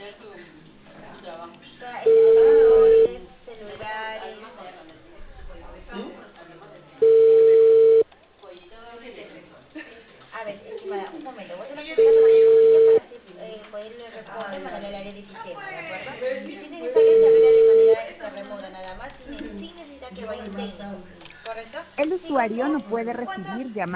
Monitores, celulares. A ver, para un momento, vos tenés que hacer una inscripción para poder responder para el área de sistema, ¿de acuerdo? Y si es necesario se arregla de manera remota, nada más, sin necesitar que vaya un técnico, ¿correcto? El Chicos, usuario no puede ¿cuántos? recibir llamadas